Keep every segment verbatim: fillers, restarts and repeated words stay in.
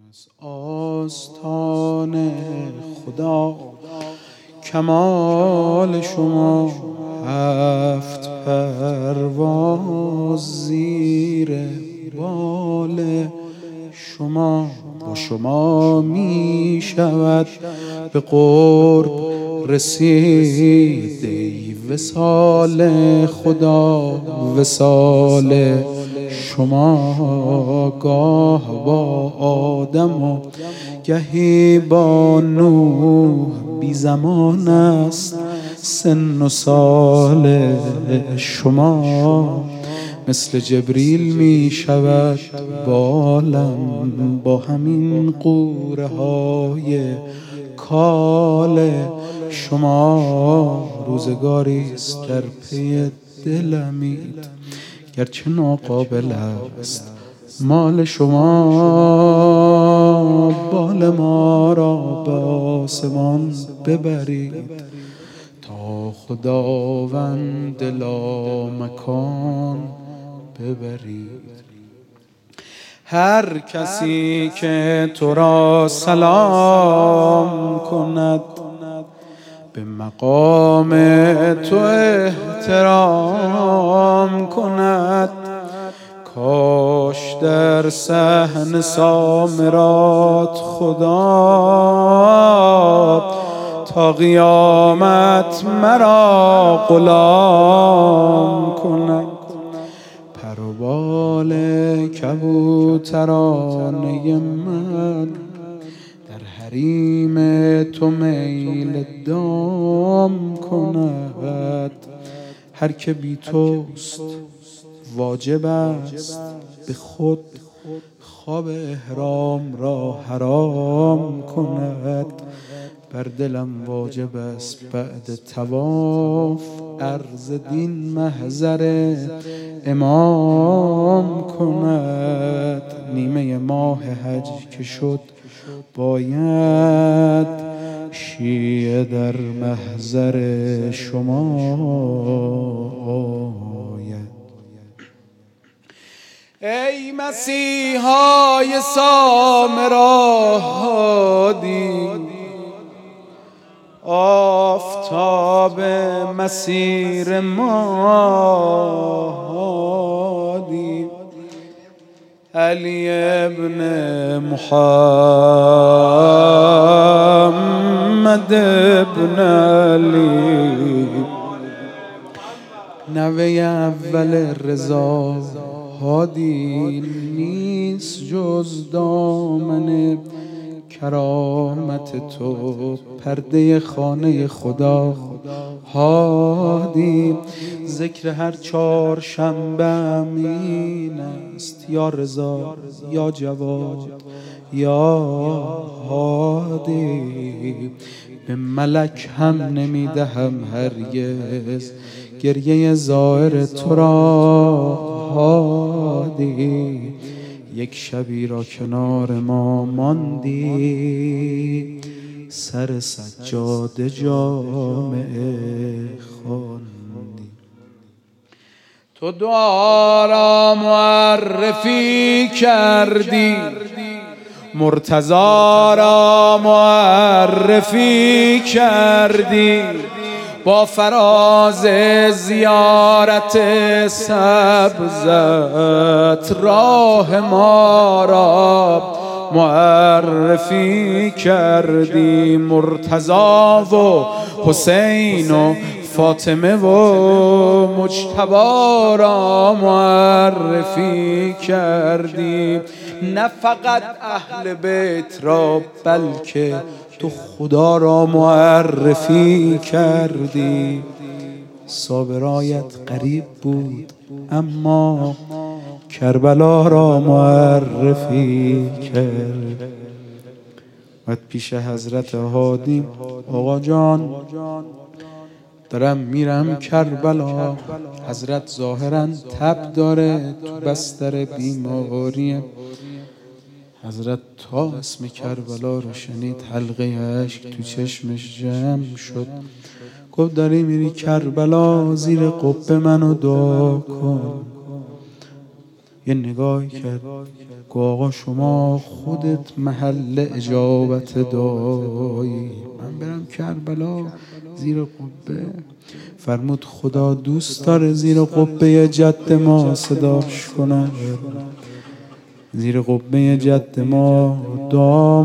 از آستان خدا کمال شما، هفت پرواز زیر بال شما. با شما می شود به قرب رسید ای وصال خدا، وصال شما. گاه با آدم و گهی با نوح، بی زمان است سن و سال شما. مثل جبریل می شود بالم با همین قوره های کال شما. روزگاری است در پی دلمید، گرچه ناقابل است مال شما. بال ما را به آسمان ببرید تا خداوند لامکان ببرید. هر کسی که تو را سلام کند، به مقام تو احترام کند. کاش در صحن سامرات خدا تا قیامت مرا غلام کند. پر و بال کبوترانه من در حریم تو میل دام کند. هر که بی توست واجب است به خود خواب احرام را حرام کند. بر دلم واجب است بعد طواف عرض دین محضر امام کند. نیمه ماه حج که شد باید شیعه در محضر شما آید. ای مسیحای سامرا هادی، آفتاب مسیر ما هادی. علی ابن محمد ابن علی، نوه اول رضا هادی. نیست جز دامن کرامت تو پرده خانه خدا هادی. ذکر هر چهار شنبه این است، یا رضا یا جواد یا هادی. به ملک هم نمیدهم هرگز گریه زائر تو را هادی. یک شبی را کنار ما ماندی، سر سجاده جامعه خواندی. تو دعا را معرفی کردی، مرتضی را معرفی کردی. با فراز زیارت سبزت راه ما را معرفی کردی. مرتضی و حسین و فاطمه و مجتبی را معرفی کردی. نه فقط اهل بیت را بلکه تو خدا را معرفی کردی. صابرایت قریب بود اما کربلا را معرفی کرد. بعد پیش حضرت هادی، آقا جان دارم میرم کربلا. حضرت ظاهرا تب داره، تو بستر بیماریه. حضرت تا اسم کربلا رو شنید حلقه اشک تو چشمش جمع شد. گفت داری میری کربلا، زیر قبه منو دعا کن. یه نگاهی کرد گفت آقا شما خودت محل اجابت دعایی، من برم کربلا زیر قبه؟ فرمود خدا دوست داره زیر قبه جد ما صداش کنن، زیر قبه جد ما دعا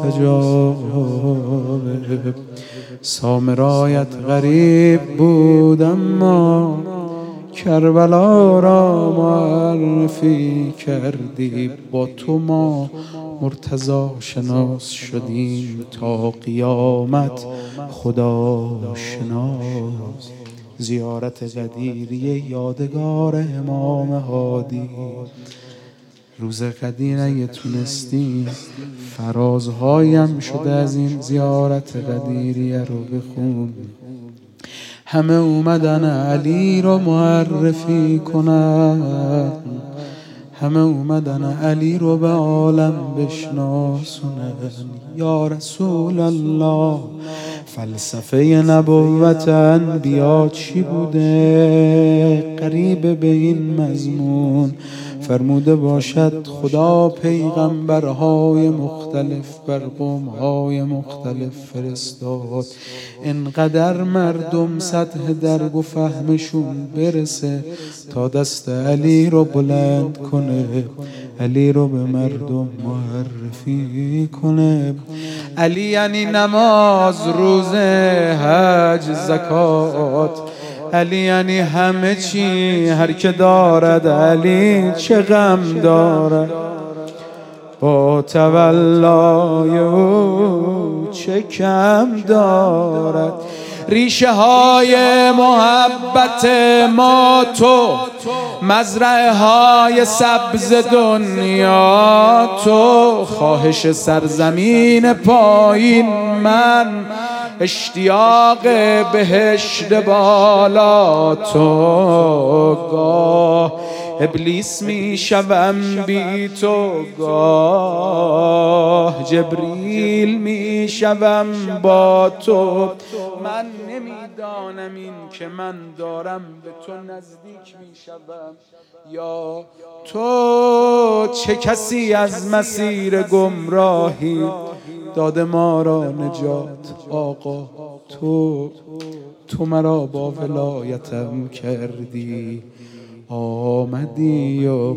مستجابه. سامرایت غریب بود اما کربلا را معرفی کردی، با تو ما مرتضی شناس شدیم تا قیامت خدا شناس. زیارت قدیریه یادگار امام هادی. روز قدیر اگه تونستیم فرازهایم شده از این زیارت قدیریه رو بخون. همه اومدن علی رو معرفی کنن، همه اومدن علی رو به عالم بشناسونن. یا رسول الله فلسفه نبوت انبیا چی بوده؟ قریب به این مضمون فرموده باشد خدا پیغمبرهای مختلف بر قومهای مختلف فرستاد، انقدر مردم سطح درک و فهمشون برسه تا دست علی رو بلند کنه، علی رو به مردم معرفی کنه. علی یعنی نماز، روزه، حج، زکات. علی یعنی همه چی، هر که دارد علی چه غم دارد، با تولای او چه کم دارد. ریشه های محبت ما تو، مزرعه های سبز دنیا تو، خواهش سرزمین پایین من، اشتیاق بهشت بالا تو. گاه ابلیس می شوم بی تو، گاه جبریل می شوم با تو. من نمیدانم این که من دارم به تو نزدیک می شوم یا تو. چه کسی از مسیر گمراهی داده ما را نجات آقا تو. تو مرا با ولایتم کردی، آمدی و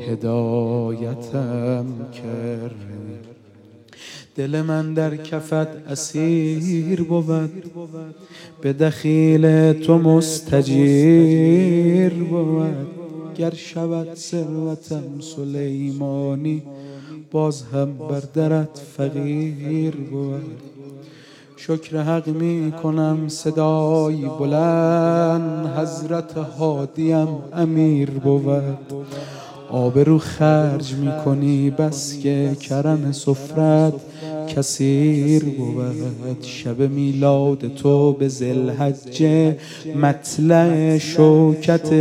هدایتم کردی. دل من در کفت اسیر بود، به دخیل تو مستجیر بود. گر شود ثروتم سلیمانی، باز هم بر درت فقیر بود. شکر حق می کنم صدای بلند، حضرت هادیم امیر بود. آبرو خرج می کنی بس که کرم سفرت کثیر بود. شب میلاد تو به ذوالحجه مطلع شوکت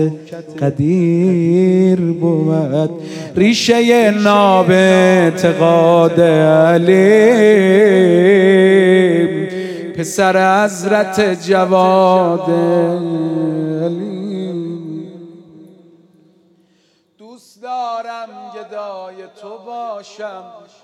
قدیر بود. ریشه ناب اعتقاد علی، پسر حضرت جواد علی. دوست دارم گدای تو باشم،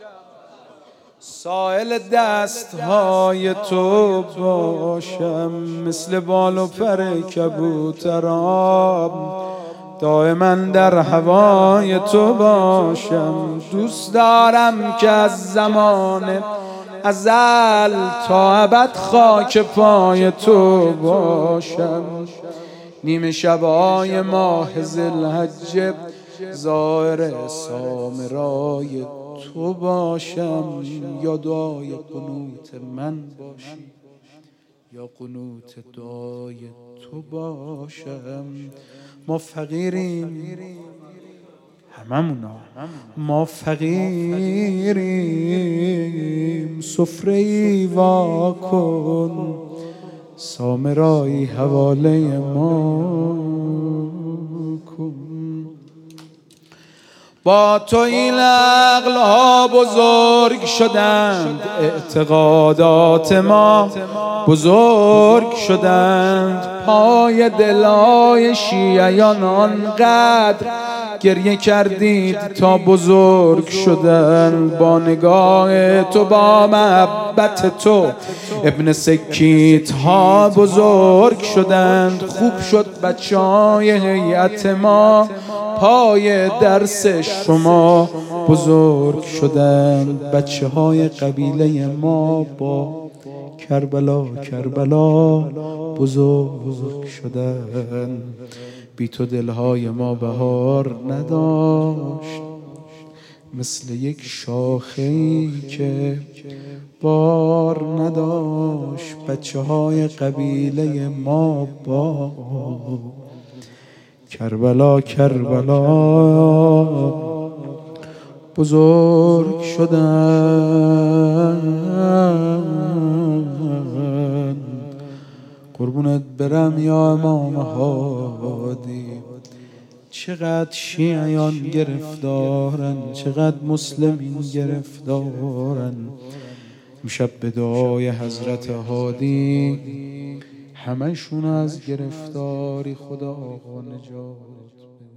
سائل دستهای تو باشم، مثل بال و پر کبوتران دائما در هوای تو باشم. دوست دارم که از زمان ازل تا ابد خاک پای تو باشم. نیمه شبای ماه ذوالحجه ظاهر سامرای تو باشم، یا دعای قنوت من باشی یا قنوت دعای تو باشم. ما فقیریم هممونا، ما فقیریم سفره‌ای وا کن، سامرایی حواله ما کن. با تو این عقلها بزرگ شدند، اعتقادات ما بزرگ شدند. پای دلای شیعیان آنقدر گریه کردید تا بزرگ شدن با نگاه تو، با محبت تو. ابن سکیت ها بزرگ شدند. خوب شد بچه های هیئت ما پای درس شما بزرگ شدند. بچه های قبیله ما با کربلا کربلا بزرگ شدند. بی تو دلهای ما بهار نداشت، مثل یک شاخه‌ای که بار نداشت. بچه های قبیله ما با کربلا کربلا بزرگ شدن. قربونت برم یا امام هادی، چقدر شیعیان گرفتارن، چقدر مسلمین گرفتارن. امشب به دعای حضرت هادی همشون از گرفتاری خدا آقا نجات بده.